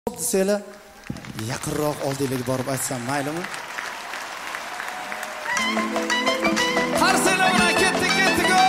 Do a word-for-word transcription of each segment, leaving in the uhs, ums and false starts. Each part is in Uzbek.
desanglar yaqinroq oldinglarga borib aytsam maylimi? Barselona ketdi ketdi gol!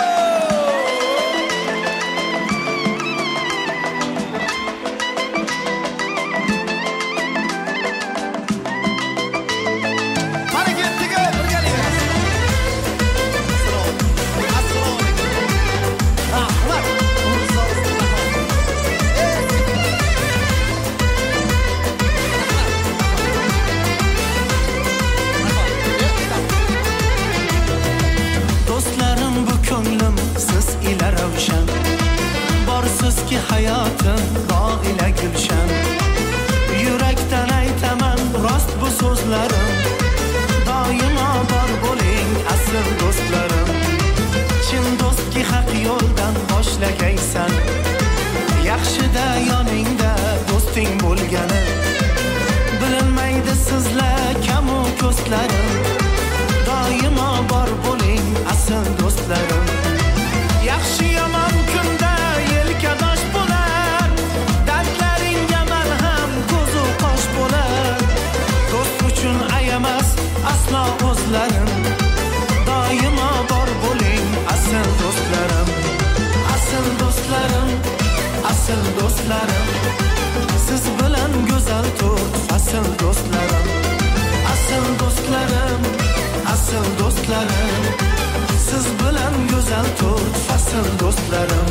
Ki hayatım dağ ile gülşen. Yürekten aytaman rost bu sözlerim. Daima var bo'ling asl do'stlarim. Chin do'st ki haq yo'ldan boshlagaysan. Yaxshida yoningda do'sting bo'lgani. Bilinmaydi sizlar kamu ko'zlarim. Daima var bo'ling asl do'stlarim. Yaxshi yomon kunda yelkadosh bo'lar, dardlaringga malham ko'zu qosh bo'lar. Do'st uchun ayamas aslo o'zlarim. Doimo bor bo'ling asl do'stlarim. Asl do'stlarim, asl do'stlarim. Siz bilan go'zal to'rt fasl do'stlarim. Asl do'stlarim, asl do'stlarim. Siz bilan go'zal to'rt fasl do'stlarim.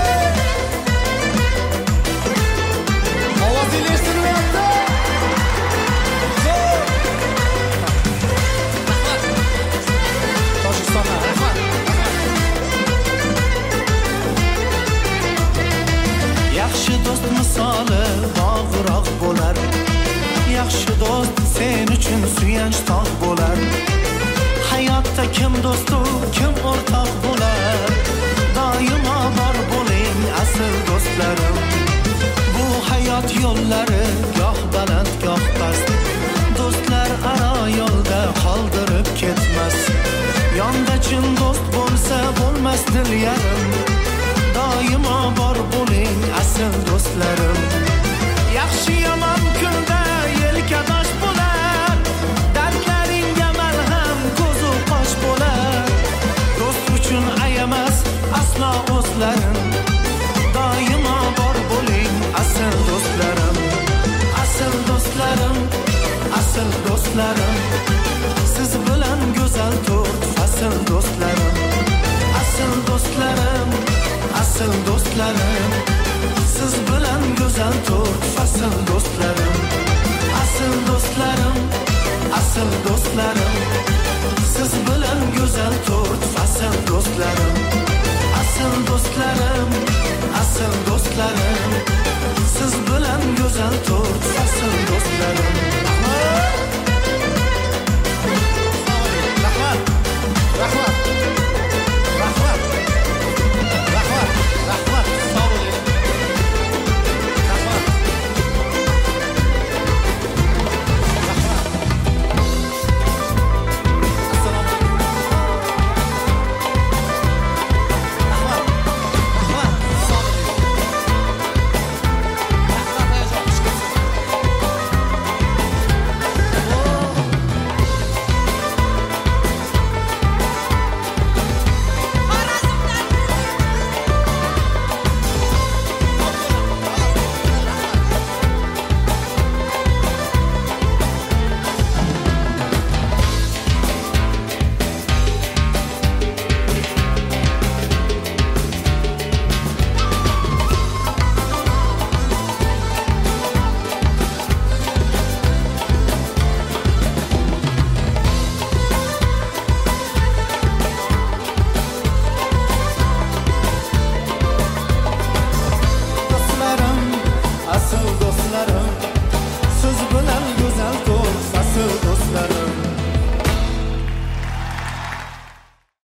Ovozingiz eshitilyapti? Tojikistondan rahmat. Yaxshi do'st misoli bog'roq bo'lar. Yaxshi do'st sen uchun suyanch tog' bo'lar. Hayotda kim do'stu, kim o'rtoq bo'lar? Doimo bor bo'ling asl do'stlarim. Bu hayot yo'llari goh baland, goh past. Do'stlar aro yo'lda qoldirib ketmas. Yonda chin do'st bo'lsa bo'lmas dil yarim. Doimo bor bo'ling asl do'stlarim. Yaxshi yomon kunda yelkadosh bo'lar. Dardlaringga malham ko'zu qosh bo'lar. Do'st uchun ayamas aslo o'zlarim. Doimo bor bo'ling asl do'stlarim. Asl do'stlarim, asl do'stlarim. Siz bilan go'zal to'rt fasl do'stlarim. Asl do'stlarim, asl do'stlarim. Siz bilan go'zal to'rt fasl do'stlarim. Asl do'stlarim, asl do'stlarim.